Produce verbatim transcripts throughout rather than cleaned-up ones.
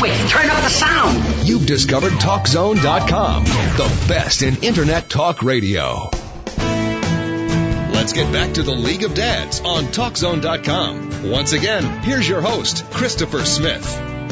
quick, turn up the sound. You've discovered Talk Zone dot com, the best in Internet talk radio. Let's get back to the League of Dads on Talk Zone dot com. Once again, here's your host, Christopher Smith.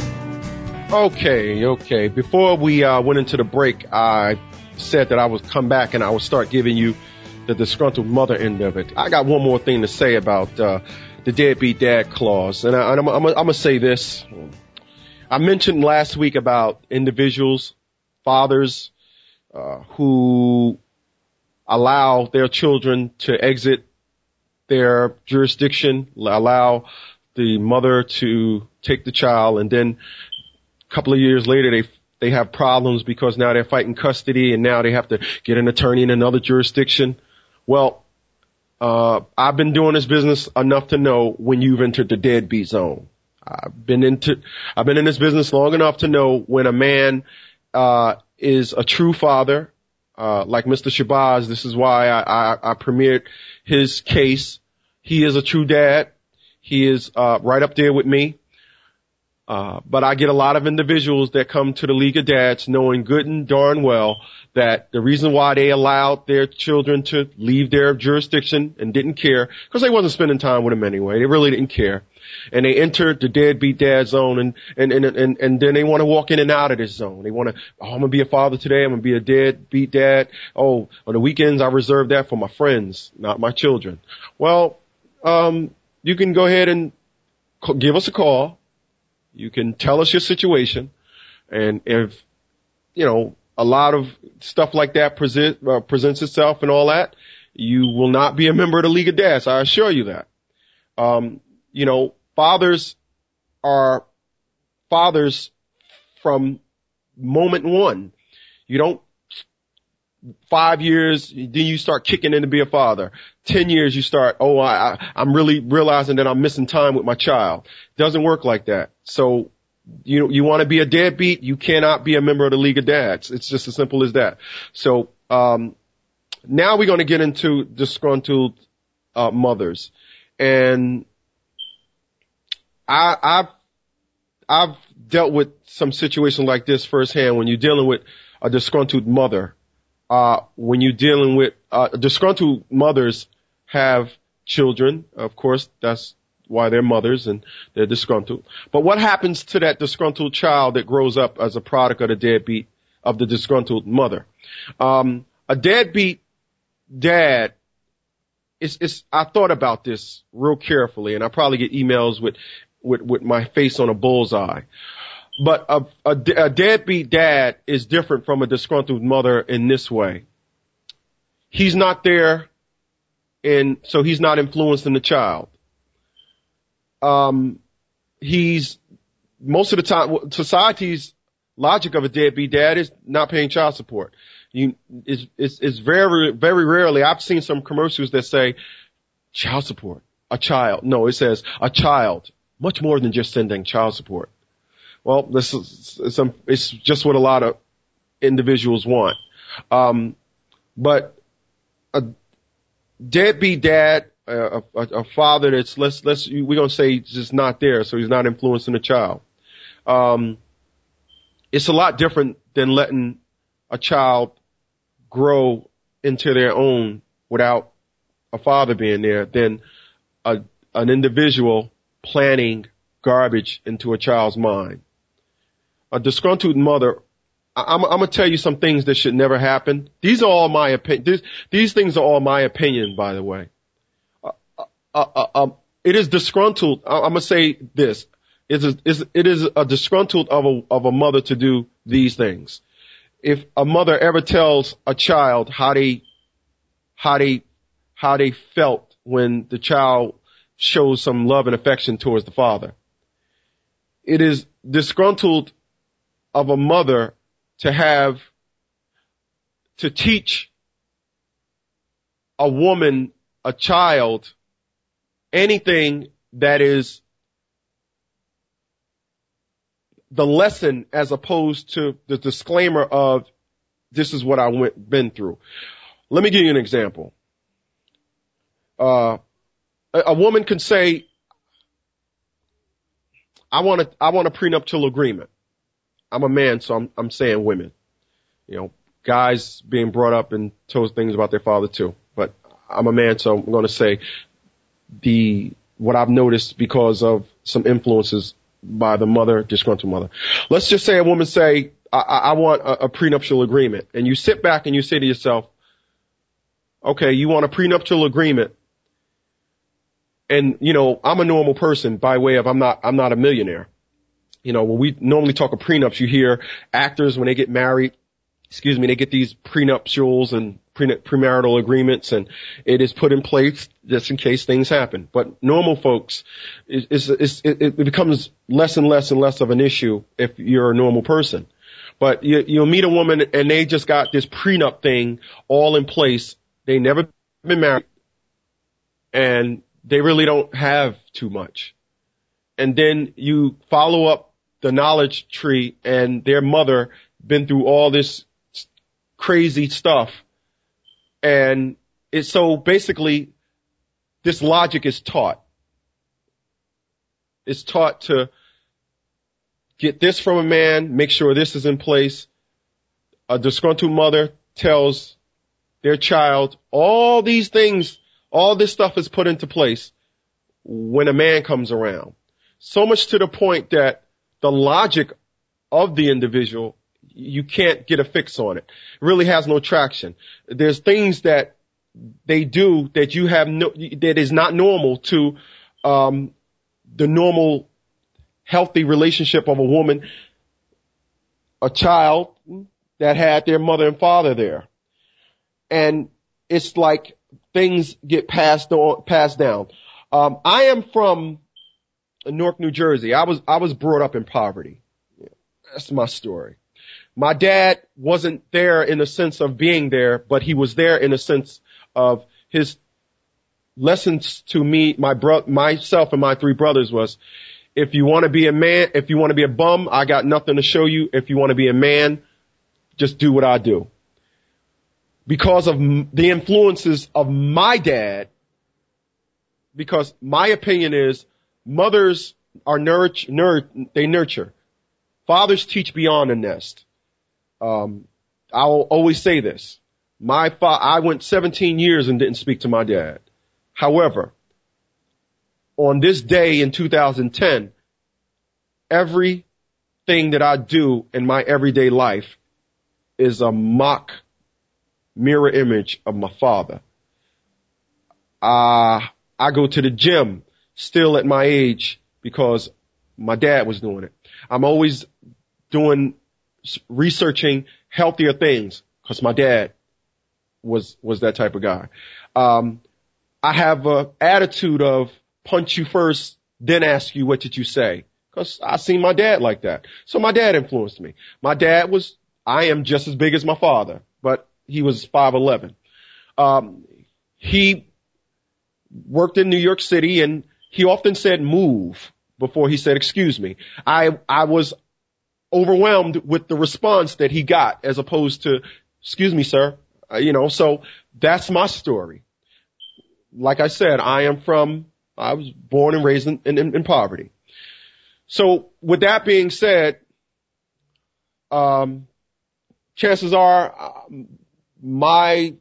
Okay, okay. Before we uh, went into the break, I said that I would come back and I would start giving you the disgruntled mother end of it. I got one more thing to say about uh, the deadbeat dad clause. And, I, and I'm, I'm, I'm going to say this. I mentioned last week about individuals, fathers, uh, who allow their children to exit their jurisdiction, allow the mother to take the child, and then a couple of years later they they have problems because now they're fighting custody and now they have to get an attorney in another jurisdiction. Well, uh I've been doing this business enough to know when you've entered the deadbeat zone. I've been into I've been in this business long enough to know when a man uh is a true father. Uh, like Mister Shabazz, this is why I, I, I premiered his case. He is a true dad. He is, uh, right up there with me. Uh, but I get a lot of individuals that come to the League of Dads knowing good and darn well that the reason why they allowed their children to leave their jurisdiction and didn't care, because they wasn't spending time with them anyway. They really didn't care. And they entered the deadbeat dad zone and, and, and, and, and then they want to walk in and out of this zone. They want to, oh, I'm going to be a father today. I'm going to be a deadbeat dad. Oh, on the weekends, I reserve that for my friends, not my children. Well, um, you can go ahead and c- give us a call. You can tell us your situation. And if, you know, a lot of stuff like that present, uh, presents itself and all that, you will not be a member of the League of Dads. I assure you that. Um, you know, fathers are fathers from moment one. You don't, five years, then you start kicking in to be a father. Ten years, you start, oh, I, I, I'm really realizing that I'm missing time with my child. Doesn't work like that. So, you you want to be a deadbeat, you cannot be a member of the League of Dads. It's just as simple as that. So, um, now we're going to get into disgruntled, uh, mothers. And I, I've, I've dealt with some situations like this firsthand when you're dealing with a disgruntled mother. Uh, when you're dealing with, uh, disgruntled mothers have children. Of course, that's why they're mothers and they're disgruntled. But what happens to that disgruntled child that grows up as a product of the deadbeat, of the disgruntled mother? Um, a deadbeat dad, it's, it's, I thought about this real carefully, and I probably get emails with, with, with my face on a bullseye. But a, a, a deadbeat dad is different from a disgruntled mother in this way. He's not there, and so he's not influencing the child. Um, he's, most of the time, society's logic of a deadbeat dad is not paying child support. You, it's, it's, it's very, very rarely, I've seen some commercials that say child support, a child. No, it says a child, much more than just sending child support. Well, this is some, it's just what a lot of individuals want. Um, but a deadbeat dad, a, a, a father that's, let's, let's, we're going to say he's just not there, so he's not influencing the child. Um, it's a lot different than letting a child grow into their own without a father being there than a, an individual planting garbage into a child's mind. A disgruntled mother, I'm, I'm going to tell you some things that should never happen. These are all my opinion. These, these things are all my opinion, by the way. Uh, uh, uh, um, it is disgruntled. I'm going to say this. It is, is, it is a disgruntled of a, of a mother to do these things. If a mother ever tells a child how they, how they, how they felt when the child shows some love and affection towards the father, it is disgruntled of a mother to have, to teach a woman, a child, anything that is the lesson as opposed to the disclaimer of this is what I went, been through. Let me give you an example. Uh, a, a woman can say, I want a, I want a prenuptial agreement. I'm a man, so I'm, I'm saying women. You know, guys being brought up and told things about their father too. But I'm a man, so I'm going to say the, what I've noticed because of some influences by the mother, disgruntled mother. Let's just say a woman say, I, I want a, a prenuptial agreement. And you sit back and you say to yourself, okay, you want a prenuptial agreement. And, you know, I'm a normal person by way of I'm not, I'm not a millionaire. You know, when we normally talk of prenups, you hear actors when they get married, excuse me, they get these prenuptials and pre- premarital agreements, and it is put in place just in case things happen. But normal folks, it, it's, it's, it, it becomes less and less and less of an issue if you're a normal person. But you, you'll meet a woman and they just got this prenup thing all in place. They never been married, and they really don't have too much. And then you follow up the knowledge tree, and their mother been through all this crazy stuff. And it's so basically this logic is taught. It's taught to get this from a man, make sure this is in place. A disgruntled mother tells their child all these things, all this stuff is put into place when a man comes around. So much to the point that the logic of the individual, you can't get a fix on it. It really has no traction. There's things that they do that you have no, that is not normal to, um, the normal healthy relationship of a woman, a child that had their mother and father there. And it's like things get passed on, passed down. Um, I am from Newark, New Jersey. I was, I was brought up in poverty. That's my story. My dad wasn't there in the sense of being there, but he was there in the sense of his lessons to me, my bro, myself and my three brothers was, if you want to be a man, if you want to be a bum, I got nothing to show you. If you want to be a man, just do what I do. Because of the influences of my dad, because my opinion is mothers are nurture, nur- they nurture. Fathers teach beyond the nest. Um, I will always say this. My fa- I went seventeen years and didn't speak to my dad. However, on this day in two thousand ten, everything that I do in my everyday life is a mock mirror image of my father. Uh, I go to the gym still at my age because my dad was doing it. I'm always doing, researching healthier things because my dad was, was that type of guy. Um, I have a attitude of punch you first, then ask you what did you say, because I seen my dad like that. So my dad influenced me. My dad was, I am just as big as my father, but he was five eleven. Um, he worked in New York City, and he often said move before he said excuse me. I, I was overwhelmed with the response that he got as opposed to excuse me, sir. Uh, you know, so that's my story. Like I said, I am from, I was born and raised in, in, in poverty. So with that being said, um, chances are um, my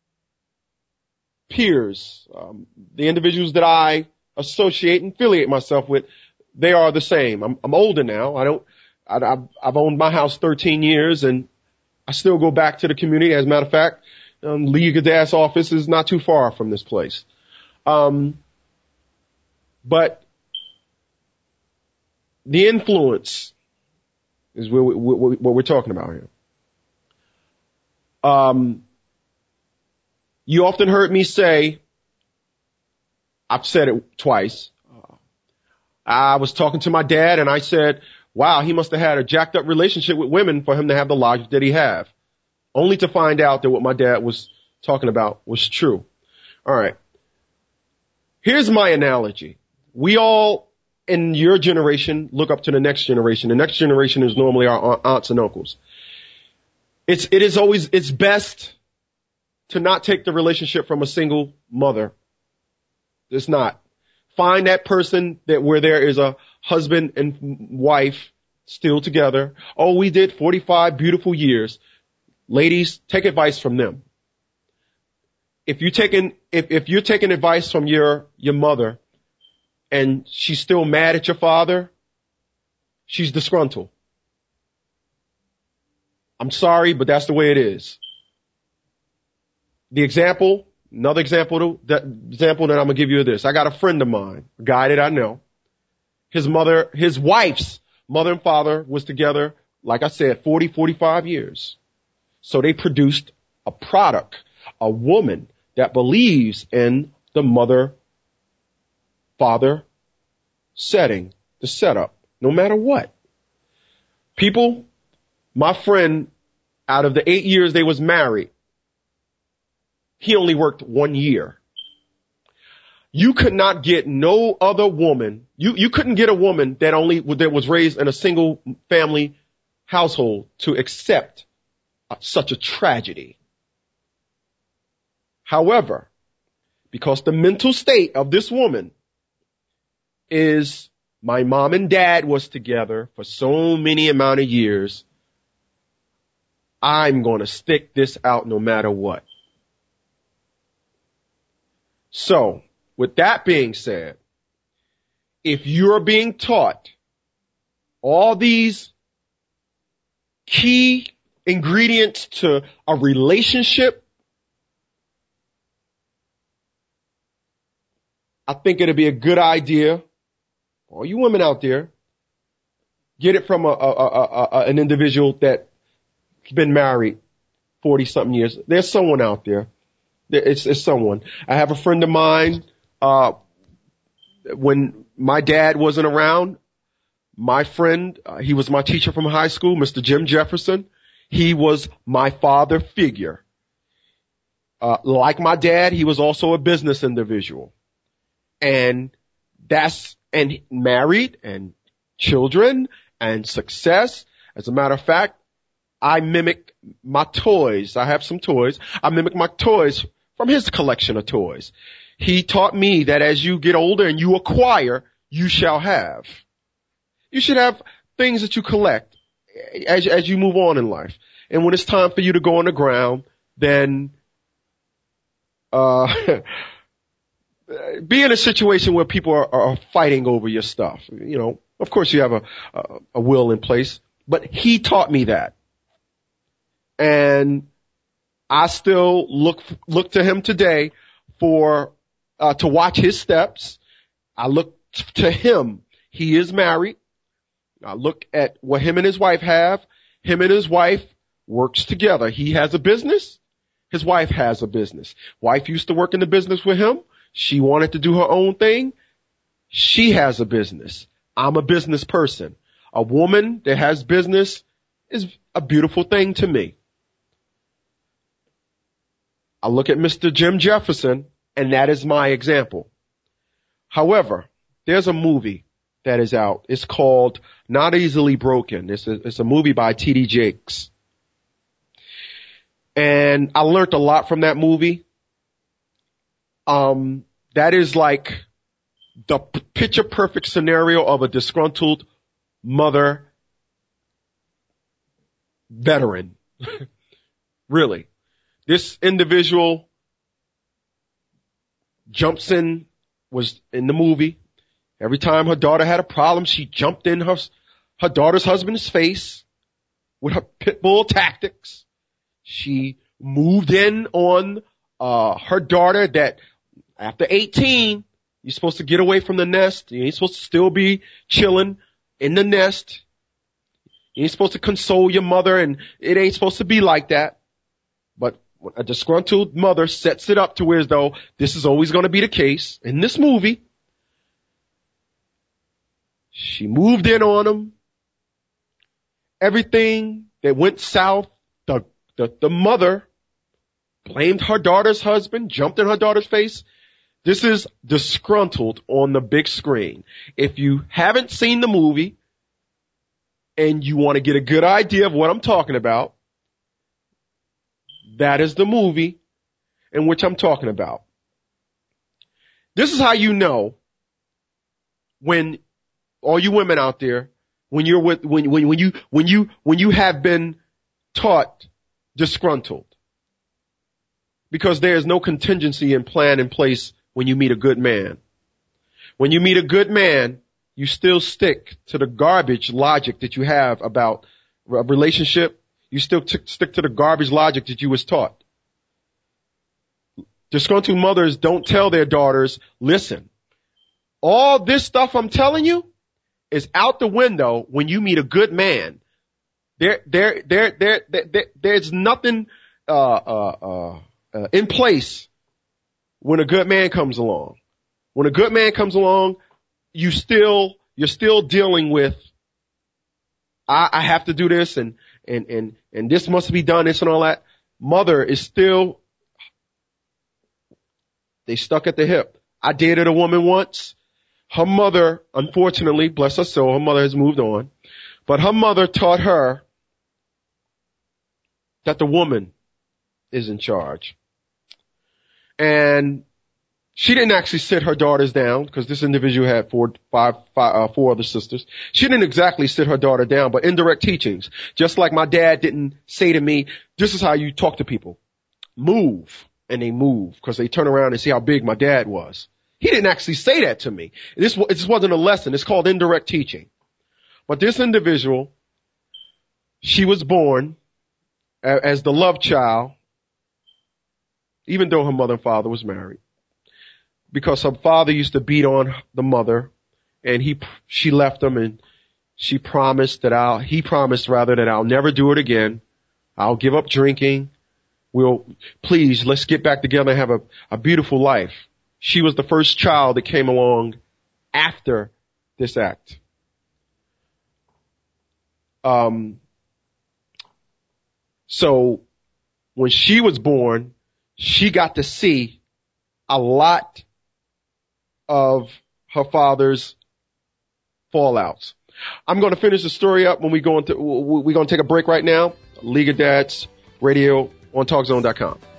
peers, um, the individuals that I associate and affiliate myself with, they are the same. I'm, I'm older now. I don't, I, I've, I've owned my house thirteen years, and I still go back to the community. As a matter of fact, um, League of Dads office is not too far from this place. Um, but the influence is what, we, what, what we're talking about here. Um, you often heard me say, I've said it twice. I was talking to my dad and I said, wow, he must have had a jacked up relationship with women for him to have the logic that he have. Only to find out that what my dad was talking about was true. All right. Here's my analogy. We all in your generation look up to the next generation. The next generation is normally our aunts and uncles. It's, it is always, it's best to not take the relationship from a single mother. It's not. Find that person that where there is a husband and wife, still together. Oh, we did forty-five beautiful years. Ladies, take advice from them. If you taking, if, if you're taking advice from your, your mother and she's still mad at your father, she's disgruntled. I'm sorry, but that's the way it is. The example, another example, that example that I'm going to give you is this. I got a friend of mine, a guy that I know. His mother, his wife's mother and father was together, like I said, forty, forty-five years. So they produced a product, a woman that believes in the mother-father setting, the setup, no matter what. People, my friend, out of the eight years they was married, he only worked one year. You could not get no other woman. You, you couldn't get a woman that only, that was raised in a single family household to accept such a tragedy. However, because the mental state of this woman is my mom and dad was together for so many amount of years, I'm going to stick this out no matter what. So, with that being said, if you're being taught all these key ingredients to a relationship, I think it'd be a good idea, all you women out there, get it from a, a, a, a an individual that's been married forty something years. There's someone out there. It's, it's someone. I have a friend of mine, uh, when my dad wasn't around, my friend, uh, he was my teacher from high school, Mister Jim Jefferson. He was my father figure. Uh, like my dad, he was also a business individual. And that's, and married and children and success. As a matter of fact, I mimic my toys. I have some toys. I mimic my toys from his collection of toys. He taught me that as you get older and you acquire, you shall have. You should have things that you collect as, as you move on in life. And when it's time for you to go on the ground, then, uh, be in a situation where people are, are fighting over your stuff. You know, of course you have a, a, a will in place, but he taught me that. And I still look, look to him today for, uh, to watch his steps. I look to him. He is married. I look at what him and his wife have. Him and his wife works together. He has a business. His wife has a business. Wife used to work in the business with him. She wanted to do her own thing. She has a business. I'm a business person. A woman that has business is a beautiful thing to me. I look at Mister Jim Jefferson, and that is my example. However, there's a movie that is out. It's called Not Easily Broken. It's a, it's a movie by T D Jakes. And I learned a lot from that movie. Um, that is like the picture perfect scenario of a disgruntled mother veteran. Really. This individual jumps in, was in the movie. Every time her daughter had a problem, she jumped in her, her daughter's husband's face with her pit bull tactics. She moved in on, uh, her daughter that after eighteen, you're supposed to get away from the nest. You ain't supposed to still be chilling in the nest. You ain't supposed to console your mother, and it ain't supposed to be like that. But a disgruntled mother sets it up to where as though this is always going to be the case in this movie. She moved in on him. Everything that went south, the, the, the mother blamed her daughter's husband, jumped in her daughter's face. This is Disgruntled on the big screen. If you haven't seen the movie and you want to get a good idea of what I'm talking about, that is the movie in which I'm talking about. This is how you know when all you women out there when you're with, when, when, when you, when you, when you have been taught disgruntled. Because there is no contingency and plan in place when you meet a good man. When you meet a good man, you still stick to the garbage logic that you have about a relationship. You still t- stick to the garbage logic that you was taught. Disgruntled mothers don't tell their daughters, listen, all this stuff I'm telling you is out the window when you meet a good man. There, there, there, there, there, there there's nothing, uh, uh, uh, uh, in place when a good man comes along. When a good man comes along, you still, you're still dealing with, I, I have to do this and, and, and, and this must be done, this and all that. Mother is still, they stuck at the hip. I dated a woman once. Her mother, unfortunately, bless her soul, her mother has moved on, but her mother taught her that the woman is in charge. And she didn't actually sit her daughters down because this individual had four, five, five, uh, four other sisters. She didn't exactly sit her daughter down, but indirect teachings. Just like my dad didn't say to me, this is how you talk to people. Move. And they move because they turn around and see how big my dad was. He didn't actually say that to me. This, this wasn't a lesson. It's called indirect teaching. But this individual, she was born as the love child, even though her mother and father was married, because her father used to beat on the mother, and he, she left him, and she promised that I'll, he promised rather that I'll never do it again. I'll give up drinking. We'll, please, let's get back together and have a, a beautiful life. She was the first child that came along after this act. Um, so when she was born, she got to see a lot of her father's fallouts. I'm going to finish the story up when we go into, we're going to take a break right now. League of Dads Radio on talk zone dot com.